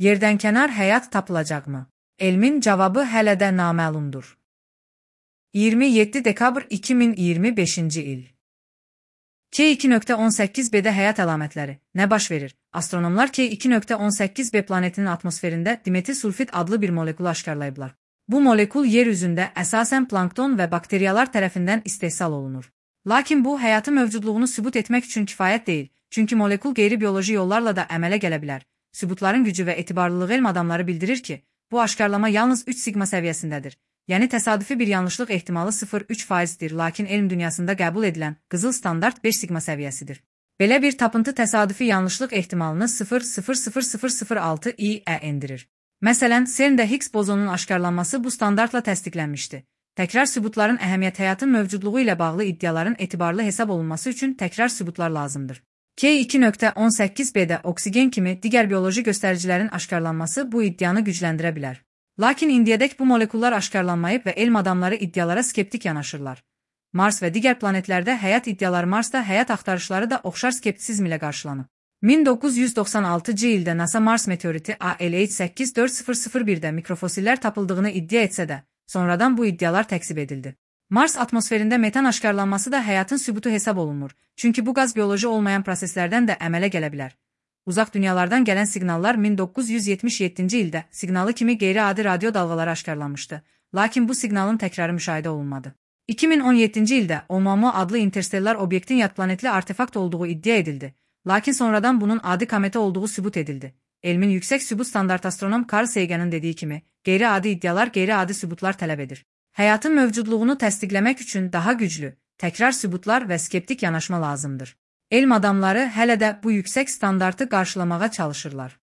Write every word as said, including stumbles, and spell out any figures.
Yerdenkənar həyat tapılacaqmı? Elmin cavabı hələ də naməlumdur. iyirmi yeddi dekabr iki min iyirmi beşinci il. K iki nöqtə on səkkiz B-də həyat əlamətləri. Nə baş verir? Astronomlar K iki nöqtə on səkkiz B planetinin atmosferində dimetil sulfit adlı bir molekulu aşkarlayıblar. Bu molekul yer üzündə əsasən plankton və bakteriyalar tərəfindən istehsal olunur. Lakin bu, həyatın mövcudluğunu sübut etmək üçün kifayət deyil, çünki molekul qeyri-bioloji yollarla da əmələ gələ bilər. Sübutların gücü və etibarlılığı elm adamları bildirir ki, bu aşkarlama yalnız üç sigma səviyyəsindədir. Yəni təsadüfi bir yanlışlıq ehtimalı sıfır nöqtə üç faizdir, lakin elm dünyasında qəbul edilən qızıl standart beş sigma səviyyəsidir. Belə bir tapıntı təsadüfi yanlışlıq ehtimalını sıfır nöqtə sıfır sıfır sıfır sıfır altı i-ə endirir. Məsələn, CERN-də Higgs bozonunun aşkarlanması bu standartla təsdiqlənmişdi. Təkrar sübutların əhəmiyyət həyatın mövcudluğu ilə bağlı iddiaların etibarlı hesab olunması üçün təkrar sübutlar lazımdır. K iki nöqtə on səkkiz B-də oksigen kimi digər bioloji göstəricilərin aşkarlanması bu iddianı gücləndirə bilər. Lakin indiyədək bu molekullar aşkarlanmayıb və elm adamları iddialara skeptik yanaşırlar. Mars və digər planetlərdə həyat iddiaları, Marsda həyat axtarışları da oxşar skeptisizm ilə qarşılanıb. min doqquz yüz doxsan altıncı ildə NASA Mars meteoriti A L H səkkiz dörd sıfır sıfır birdə mikrofosillər tapıldığını iddia etsə də, sonradan bu iddialar təkzib edildi. Mars atmosferində metan aşkarlanması da həyatın sübutu hesab olunmur, çünki bu qaz bioloji olmayan proseslərdən də əmələ gələ bilər. Uzaq dünyalardan gələn siqnallar min doqquz yüz yetmiş yeddinci ildə siqnalı kimi qeyri-adi radio dalğaları aşkarlanmışdı, lakin bu siqnalın təkrarı müşahidə olunmadı. iki min on yeddinci ildə Oumuamua adlı interstellar obyektin yadplanetli artefakt olduğu iddia edildi, lakin sonradan bunun adi kometa olduğu sübut edildi. Elmin yüksək sübut standart astronom Carl Sagan'ın dediyi kimi, qeyri-adi iddialar qeyri-adi sübutlar tələb edir. Həyatın mövcudluğunu təsdiqləmək üçün daha güclü, təkrar sübutlar və skeptik yanaşma lazımdır. Elm adamları hələ də bu yüksək standartı qarşılamağa çalışırlar.